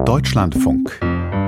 Deutschlandfunk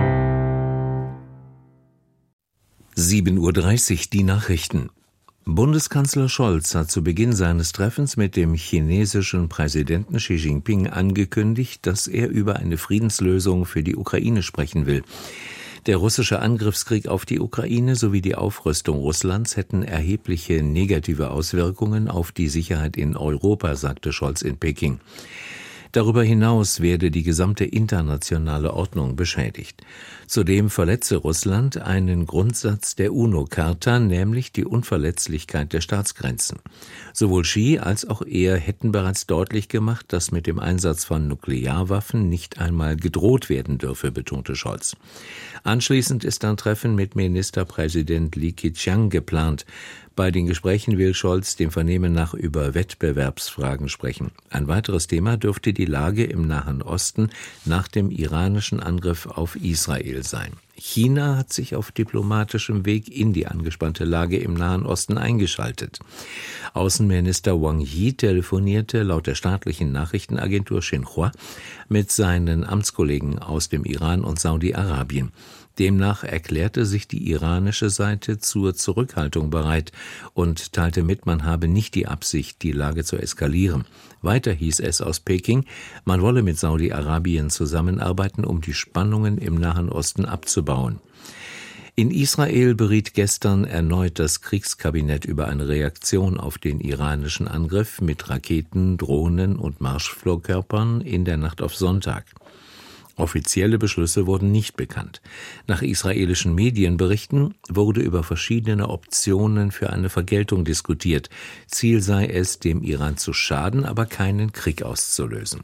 7:30 Uhr die Nachrichten. Bundeskanzler Scholz hat zu Beginn seines Treffens mit dem chinesischen Präsidenten Xi Jinping angekündigt, dass er über eine Friedenslösung für die Ukraine sprechen will. Der russische Angriffskrieg auf die Ukraine sowie die Aufrüstung Russlands hätten erhebliche negative Auswirkungen auf die Sicherheit in Europa, sagte Scholz in Peking. Darüber hinaus werde die gesamte internationale Ordnung beschädigt. Zudem verletze Russland einen Grundsatz der UNO-Charta, nämlich die Unverletzlichkeit der Staatsgrenzen. Sowohl Xi als auch er hätten bereits deutlich gemacht, dass mit dem Einsatz von Nuklearwaffen nicht einmal gedroht werden dürfe, betonte Scholz. Anschließend ist ein Treffen mit Ministerpräsident Li Keqiang geplant. Bei den Gesprächen will Scholz dem Vernehmen nach über Wettbewerbsfragen sprechen. Ein weiteres Thema dürfte die Lage im Nahen Osten nach dem iranischen Angriff auf Israel sein. China hat sich auf diplomatischem Weg in die angespannte Lage im Nahen Osten eingeschaltet. Außenminister Wang Yi telefonierte laut der staatlichen Nachrichtenagentur Xinhua mit seinen Amtskollegen aus dem Iran und Saudi-Arabien. Demnach erklärte sich die iranische Seite zur Zurückhaltung bereit und teilte mit, man habe nicht die Absicht, die Lage zu eskalieren. Weiter hieß es aus Peking, man wolle mit Saudi-Arabien zusammenarbeiten, um die Spannungen im Nahen Osten abzubauen. In Israel beriet gestern erneut das Kriegskabinett über eine Reaktion auf den iranischen Angriff mit Raketen, Drohnen und Marschflugkörpern in der Nacht auf Sonntag. Offizielle Beschlüsse wurden nicht bekannt. Nach israelischen Medienberichten wurde über verschiedene Optionen für eine Vergeltung diskutiert. Ziel sei es, dem Iran zu schaden, aber keinen Krieg auszulösen.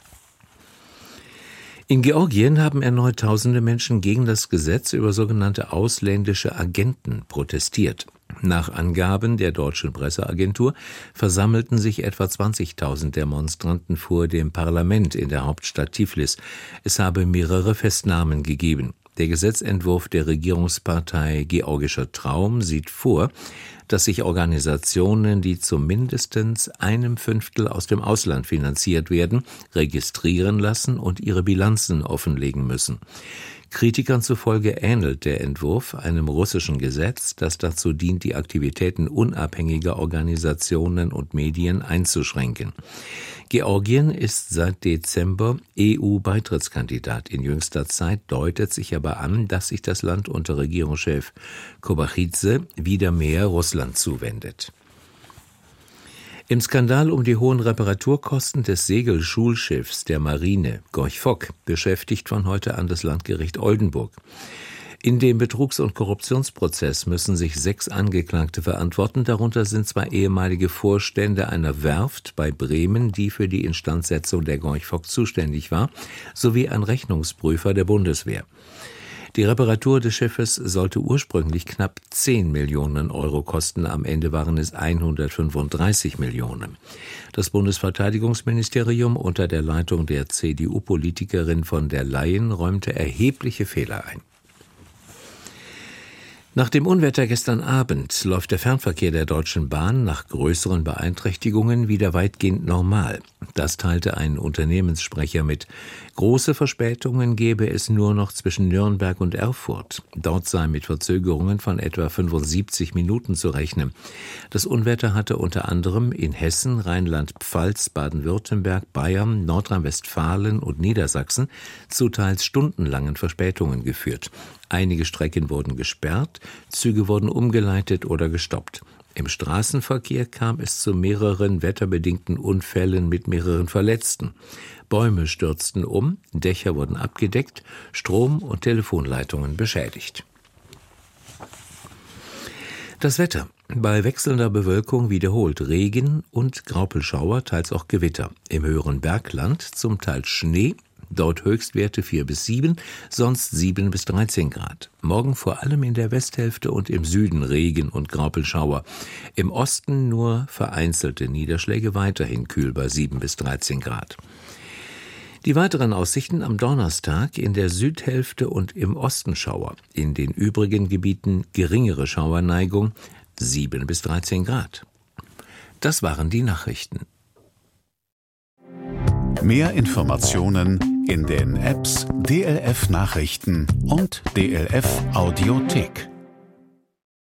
In Georgien haben erneut tausende Menschen gegen das Gesetz über sogenannte ausländische Agenten protestiert. Nach Angaben der deutschen Presseagentur versammelten sich etwa 20.000 Demonstranten vor dem Parlament in der Hauptstadt Tiflis. Es habe mehrere Festnahmen gegeben. Der Gesetzentwurf der Regierungspartei Georgischer Traum sieht vor, dass sich Organisationen, die zumindest 1/5 aus dem Ausland finanziert werden, registrieren lassen und ihre Bilanzen offenlegen müssen. Kritikern zufolge ähnelt der Entwurf einem russischen Gesetz, das dazu dient, die Aktivitäten unabhängiger Organisationen und Medien einzuschränken. Georgien ist seit Dezember EU-Beitrittskandidat. In jüngster Zeit deutet sich aber an, dass sich das Land unter Regierungschef Kobachidze wieder mehr Russland zuwendet. Im Skandal um die hohen Reparaturkosten des Segelschulschiffs der Marine Gorch Fock beschäftigt von heute an das Landgericht Oldenburg. In dem Betrugs- und Korruptionsprozess müssen sich 6 Angeklagte verantworten. Darunter sind 2 ehemalige Vorstände einer Werft bei Bremen, die für die Instandsetzung der Gorch Fock zuständig war, sowie ein Rechnungsprüfer der Bundeswehr. Die Reparatur des Schiffes sollte ursprünglich knapp 10 Millionen Euro kosten, am Ende waren es 135 Millionen. Das Bundesverteidigungsministerium unter der Leitung der CDU-Politikerin von der Leyen räumte erhebliche Fehler ein. Nach dem Unwetter gestern Abend läuft der Fernverkehr der Deutschen Bahn nach größeren Beeinträchtigungen wieder weitgehend normal. Das teilte ein Unternehmenssprecher mit. Große Verspätungen gäbe es nur noch zwischen Nürnberg und Erfurt. Dort sei mit Verzögerungen von etwa 75 Minuten zu rechnen. Das Unwetter hatte unter anderem in Hessen, Rheinland-Pfalz, Baden-Württemberg, Bayern, Nordrhein-Westfalen und Niedersachsen zu teils stundenlangen Verspätungen geführt. Einige Strecken wurden gesperrt, Züge wurden umgeleitet oder gestoppt. Im Straßenverkehr kam es zu mehreren wetterbedingten Unfällen mit mehreren Verletzten. Bäume stürzten um, Dächer wurden abgedeckt, Strom- und Telefonleitungen beschädigt. Das Wetter. Bei wechselnder Bewölkung wiederholt Regen und Graupelschauer, teils auch Gewitter. Im höheren Bergland zum Teil Schnee, dort Höchstwerte 4 bis 7, sonst 7 bis 13 Grad. Morgen vor allem in der Westhälfte und im Süden Regen und Graupelschauer. Im Osten nur vereinzelte Niederschläge, weiterhin kühl bei 7 bis 13 Grad. Die weiteren Aussichten am Donnerstag: in der Südhälfte und im Osten Schauer, in den übrigen Gebieten geringere Schauerneigung, 7 bis 13 Grad. Das waren die Nachrichten. Mehr Informationen in den Apps DLF Nachrichten und DLF Audiothek.